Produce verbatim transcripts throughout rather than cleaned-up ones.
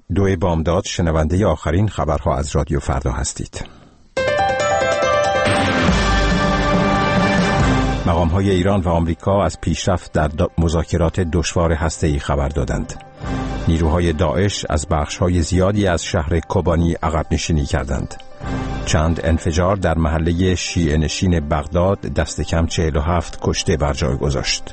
دو بامداد، شنونده آخرین خبرها از رادیو فردا هستید. مقام‌های ایران و آمریکا از پیشرفت در مذاکرات دشوار هسته‌ای خبر دادند. نیروهای داعش از بخش‌های زیادی از شهر کوبانی عقب نشینی کردند. چند انفجار در محله شیعه نشین بغداد دست کم چهل و هفت کشته بر جای گذاشت.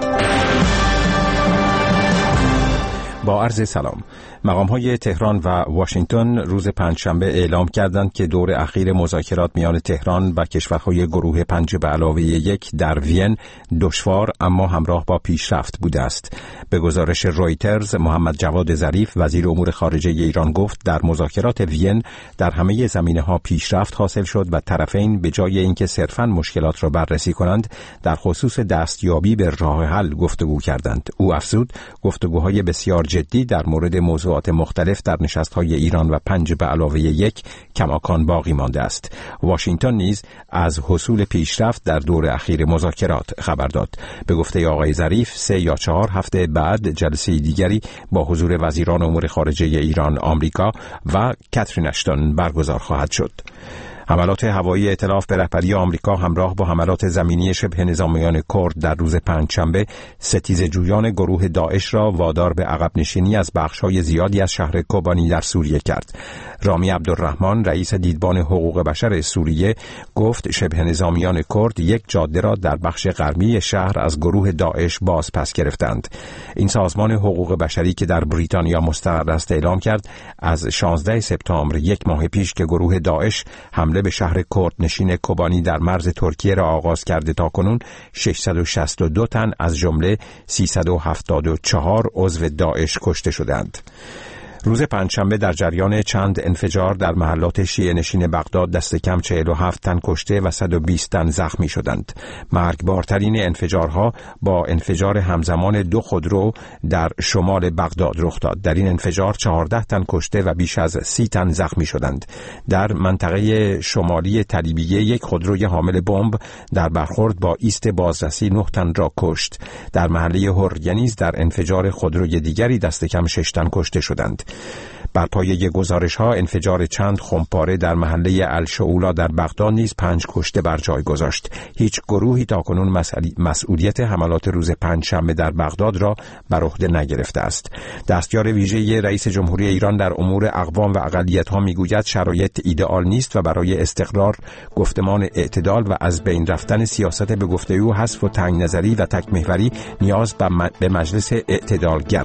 با عرض سلام. مقام‌های تهران و واشنگتن روز پنجشنبه اعلام کردند که دور اخیر مذاکرات میان تهران و کشورهای گروه پنج به علاوه یک در وین دشوار اما همراه با پیشرفت بوده است. به گزارش رویترز، محمد جواد ظریف وزیر امور خارجه ایران گفت در مذاکرات وین در همه زمینه‌ها پیشرفت حاصل شد و طرفین به جای اینکه صرفاً مشکلات را بررسی کنند در خصوص دستیابی به راه حل گفتگو کردند. او افزود گفتگوهای بسیار جدی در مورد موضوعات مختلف در نشست‌های ایران و پنج به علاوه یک کماکان باقی مانده است. واشنگتن نیز از حصول پیشرفت در دور اخیر مذاکرات خبر داد. به گفته آقای ظریف سه یا چهار هفته بعد جلسه دیگری با حضور وزیران امور خارجه ایران، آمریکا و کاترین اشتون برگزار خواهد شد. حملات هوایی ائتلاف به رهبری آمریکا همراه با حملات زمینی شبه نظامیان کرد در روز پنجشنبه ستیزه‌جویان گروه داعش را وادار به عقب نشینی از بخش‌های زیادی از شهر کوبانی در سوریه کرد. رامی عبدالرحمن، رئیس دیدبان حقوق بشر سوریه، گفت شبه نظامیان کرد یک جاده را در بخش غربی شهر از گروه داعش باز پس گرفتند. این سازمان حقوق بشری که در بریتانیا مستقر است اعلام کرد از شانزده سپتامبر، یک ماه پیش که گروه داعش حمله به شهر کرد نشین کوبانی در مرز ترکیه را آغاز کرده تا کنون ششصد و شصت و دو تن از جمله سیصد و هفتاد و چهار عضو داعش کشته شدند. روز پنجشنبه در جریان چند انفجار در محلات شیعه نشین بغداد دست کم چهل و هفت تن کشته و صد و بیست تن زخمی شدند. مرگبارترین انفجارها با انفجار همزمان دو خودرو در شمال بغداد رخ داد. در این انفجار چهارده تن کشته و بیش از سی تن زخمی شدند. در منطقه شمالی تلیبیه یک خودروی حامل بمب در برخورد با ایست بازرسی نه تن را کشت. در محله هرگنیز در انفجار خودروی دیگری دست کم شش تن کشته شدند. بر پایه گزارش‌ها انفجار چند خمپاره در محله الشعولا در بغداد نیز پنج کشته بر جای گذاشت. هیچ گروهی تاکنون مسئولیت حملات روز پنجشنبه در بغداد را بر عهده نگرفته است. دستیار ویژه رئیس جمهوری ایران در امور اقوام و اقلیت‌ها می‌گوید شرایط ایدئال نیست و برای استقرار، گفتمان اعتدال و از بین رفتن سیاست به گفته او حذف و تنگ نظری و تک محوری نیاز به مجلس اعتدالگر